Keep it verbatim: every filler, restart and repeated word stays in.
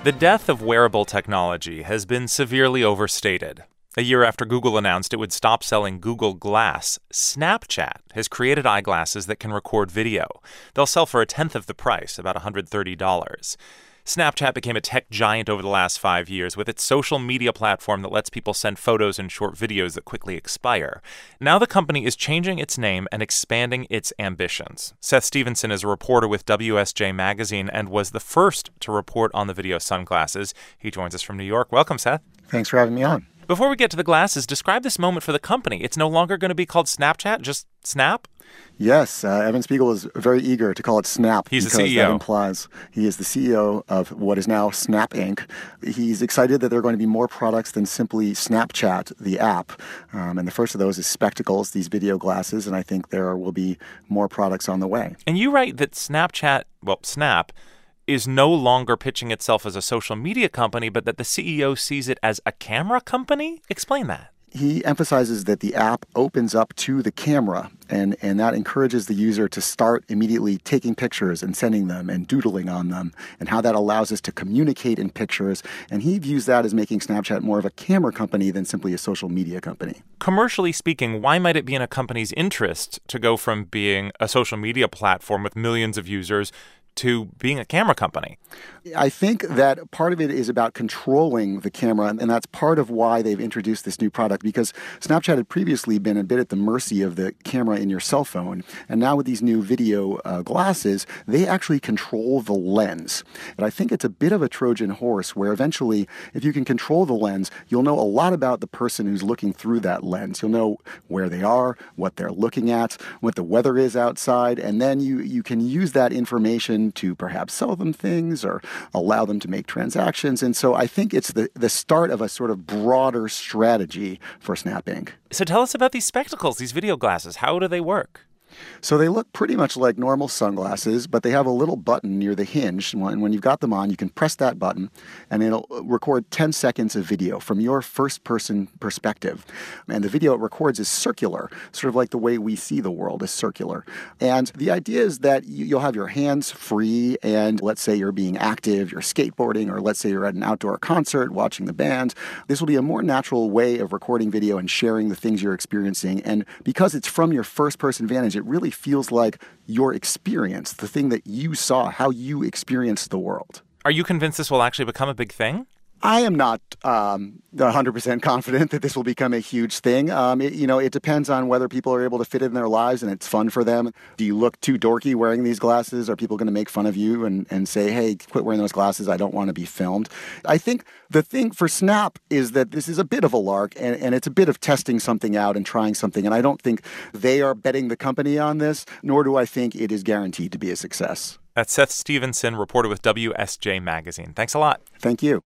The death of wearable technology has been severely overstated. A year after Google announced it would stop selling Google Glass, Snapchat has created eyeglasses that can record video. They'll sell for a tenth of the price, about one hundred thirty dollars. Snapchat became a tech giant over the last five years with its social media platform that lets people send photos and short videos that quickly expire. Now the company is changing its name and expanding its ambitions. Seth Stevenson is a reporter with W S J Magazine and was the first to report on the video sunglasses. He joins us from New York. Welcome, Seth. Thanks for having me on. Before we get to the glasses, describe this moment for the company. It's no longer going to be called Snapchat, just Snap? Yes, uh, Evan Spiegel is very eager to call it Snap. He's because the C E O. That implies he is the C E O of what is now Snap Incorporated. He's excited that there are going to be more products than simply Snapchat, the app. Um, and the first of those is Spectacles, these video glasses, and I think there will be more products on the way. And you write that Snapchat, well, Snap, is no longer pitching itself as a social media company, but that the C E O sees it as a camera company? Explain that. He emphasizes that the app opens up to the camera, and, and that encourages the user to start immediately taking pictures and sending them and doodling on them, and how that allows us to communicate in pictures. And he views that as making Snapchat more of a camera company than simply a social media company. Commercially speaking, why might it be in a company's interest to go from being a social media platform with millions of users to being a camera company? I think that part of it is about controlling the camera, and that's part of why they've introduced this new product, because Snapchat had previously been a bit at the mercy of the camera in your cell phone, and now with these new video uh, glasses, they actually control the lens. And I think it's a bit of a Trojan horse, where eventually, if you can control the lens, you'll know a lot about the person who's looking through that lens. You'll know where they are, what they're looking at, what the weather is outside, and then you, you can use that information to perhaps sell them things or allow them to make transactions. And so I think it's the, the start of a sort of broader strategy for Snap Incorporated. So tell us about these spectacles, these video glasses. How do they work? So they look pretty much like normal sunglasses, but they have a little button near the hinge. And when you've got them on, you can press that button, and it'll record ten seconds of video from your first-person perspective. And the video it records is circular, sort of like the way we see the world is circular. And the idea is that you'll have your hands free, and let's say you're being active, you're skateboarding, or let's say you're at an outdoor concert watching the band. This will be a more natural way of recording video and sharing the things you're experiencing. And because it's from your first-person vantage, it really feels like your experience, the thing that you saw, how you experienced the world. Are you convinced this will actually become a big thing? I am not um, one hundred percent confident that this will become a huge thing. Um, it, you know, it depends on whether people are able to fit it in their lives and it's fun for them. Do you look too dorky wearing these glasses? Are people going to make fun of you and, and say, hey, quit wearing those glasses, I don't want to be filmed? I think the thing for Snap is that this is a bit of a lark, and, and it's a bit of testing something out and trying something. And I don't think they are betting the company on this, nor do I think it is guaranteed to be a success. That's Seth Stevenson, reporter with W S J Magazine. Thanks a lot. Thank you.